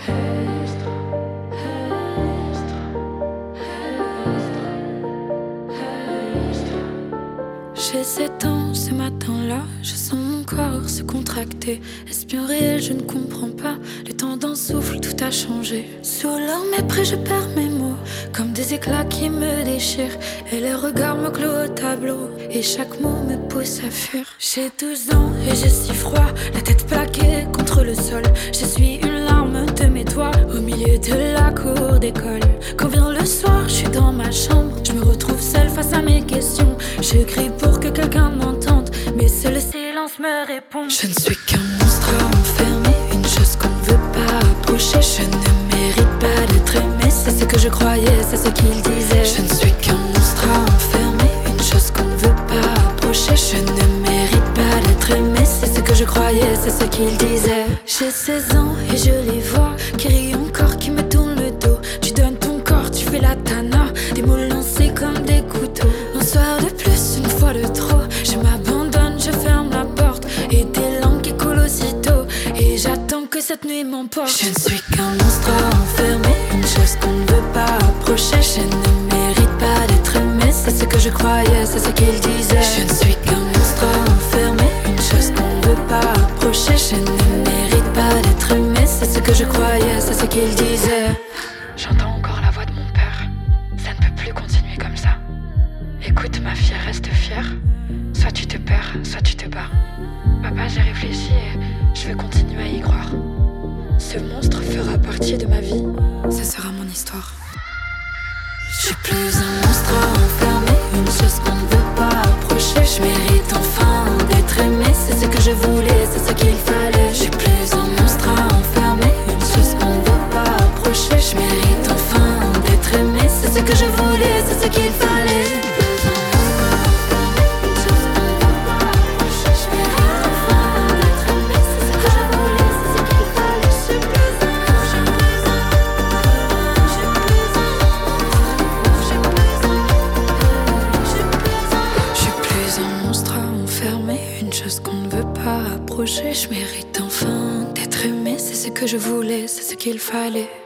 J'ai 7 ans, ce matin-là, je sens mon corps se contracter. Est-ce bien réel, je ne comprends pas. Le temps d'un souffle, tout a changé. Sous leur mépris, je perds mes mots, comme des éclats qui me déchirent. Et les regards me clouent au tableau, et chaque mot me pousse à fuir. J'ai 12 ans et j'ai si froid, la tête plaquée contre le sol. Je suis une larme de mes doigts, au milieu de la cour d'école. Quand vient le soir, je suis dans ma chambre, je me retrouve seule face à mes questions. Je crie pour que quelqu'un m'entende, mais seul le silence me répond. Je ne suis qu'un monstre enfermé, une chose qu'on ne veut pas approcher. Je ne mérite pas d'être aimé, c'est ce que je croyais, c'est ce qu'il disait. Je ne suis qu'un monstre enfermé, une chose qu'on ne veut pas approcher. Je ne mérite pas d'être aimé, c'est ce que je croyais, c'est ce qu'il disait. J'ai 16 ans et je les vois qui rient encore, qui me tournent le dos. Tu donnes ton corps, tu fais la tana, des mots lancés comme des couteaux. Un soir de plus, une fois de trop, je m'abandonne, je ferme la porte, et des langues qui coulent aussitôt, et j'attends que cette nuit m'emporte. Je ne suis qu'un monstre enfermé, une chose qu'on ne veut pas approcher. Je ne mérite pas d'être aimé, c'est ce que je croyais, c'est ce qu'il disait. Je ne suis qu'un monstre enfermé, une chose qu'on ne veut pas approcher. Je ne mérite pas d'être aimé, c'est ce que je croyais, c'est ce qu'il disait. J'entends encore la voix de mon père. Ça ne peut plus continuer comme ça. Écoute ma fille, reste fière. Soit tu te perds, soit tu te bats. Papa, j'ai réfléchi et je vais continuer à y croire. Ce monstre fera partie de ma vie. Ce sera mon histoire. Je suis plus un monstre enfermé, une chose qu'on ne veut pas approcher. Je mérite enfin d'être aimé, c'est ce que je voulais, c'est ce qu'il fallait. Je suis plus un monstre enfermé, une chose qu'on ne veut pas approcher. Je mérite enfin d'être aimé, c'est ce que je voulais, c'est ce qu'il fallait. Je mérite enfin d'être aimé, c'est ce que je voulais, c'est ce qu'il fallait.